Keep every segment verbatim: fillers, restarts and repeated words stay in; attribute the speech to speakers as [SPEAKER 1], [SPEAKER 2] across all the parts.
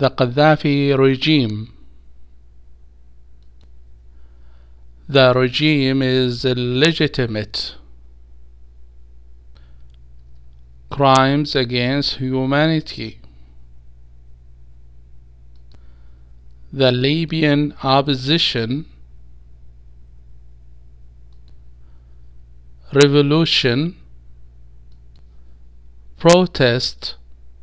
[SPEAKER 1] the Gaddafi regime. The regime is illegitimate. Crimes against humanity. The Libyan opposition. Revolution. Protest.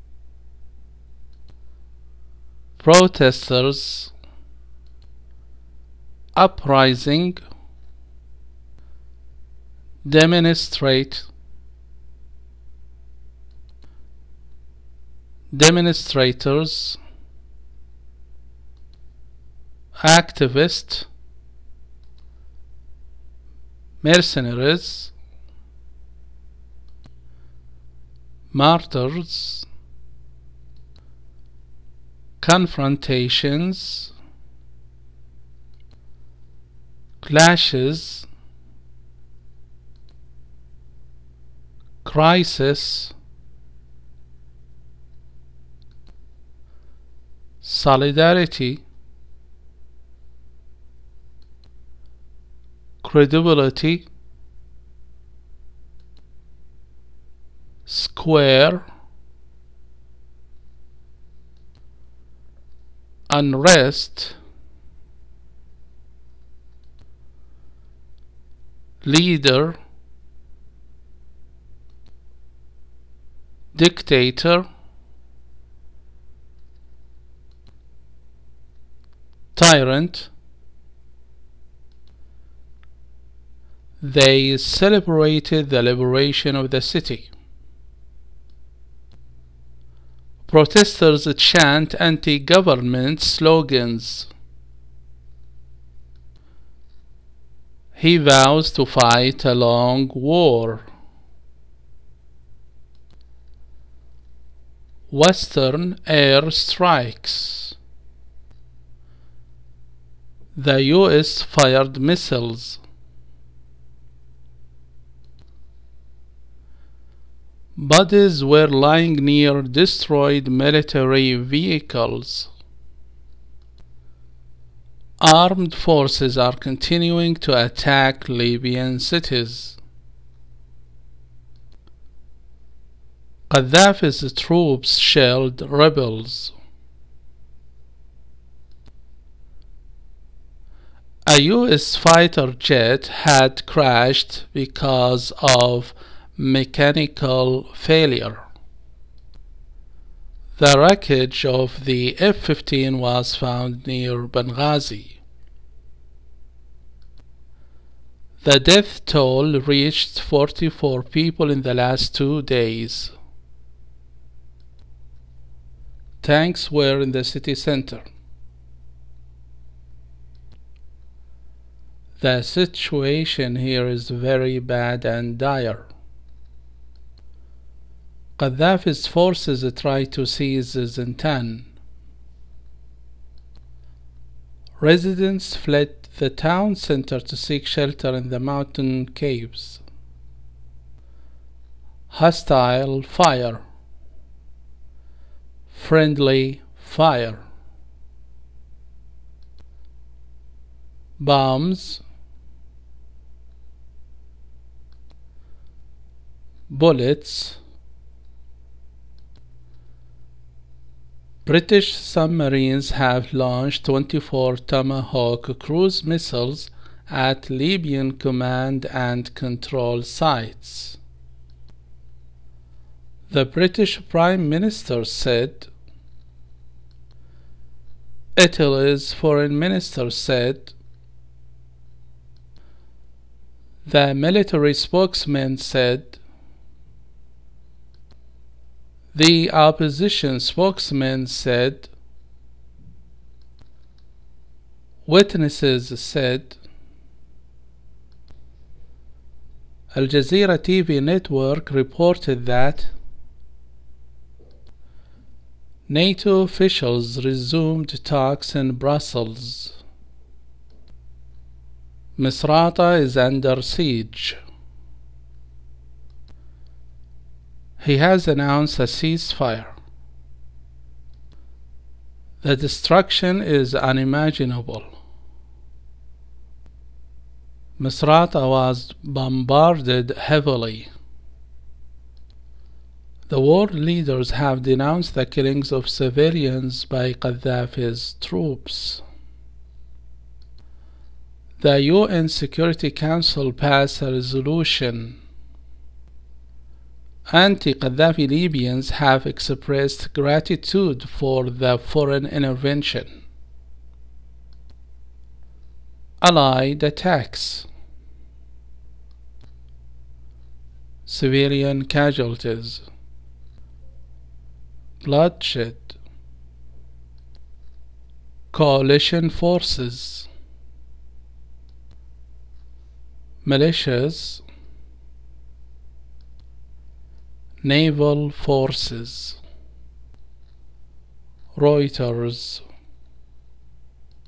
[SPEAKER 1] Protesters. Uprising. Demonstrate. Demonstrators. Activist. Mercenaries. Martyrs. Confrontations. Clashes. Crisis. Solidarity. Credibility. Square. Unrest. Leader. Dictator. Tyrant. They celebrated the liberation of the city. Protesters chant anti-government slogans. He vows to fight a long war. Western air strikes. The U S fired missiles. Bodies were lying near destroyed military vehicles. Armed forces are continuing to attack Libyan cities. Gaddafi's troops shelled rebels. A U S fighter jet had crashed because of mechanical failure. The wreckage of the F fifteen was found near Benghazi. The death toll reached forty-four people in the last two days. Tanks were in the city center. The situation here is very bad and dire. Gaddafi's forces try to seize Zintan. Residents fled the town center to seek shelter in the mountain caves. Hostile fire. Friendly fire. Bombs. Bullets. British submarines have launched twenty-four Tomahawk cruise missiles at Libyan command and control sites. The British Prime Minister said. Italy's Foreign Minister said. The military spokesman said. The opposition spokesman said. Witnesses said. Al Jazeera T V network reported that NATO officials resumed talks in Brussels. Misrata is under siege. He has announced a ceasefire. The destruction is unimaginable. Misrata was bombarded heavily. The world leaders have denounced the killings of civilians by Gaddafi's troops. The U N Security Council passed a resolution. Anti-Gaddafi Libyans have expressed gratitude for the foreign intervention. Allied attacks. Civilian casualties. Bloodshed. Coalition forces. Militias. Naval forces. Reuters.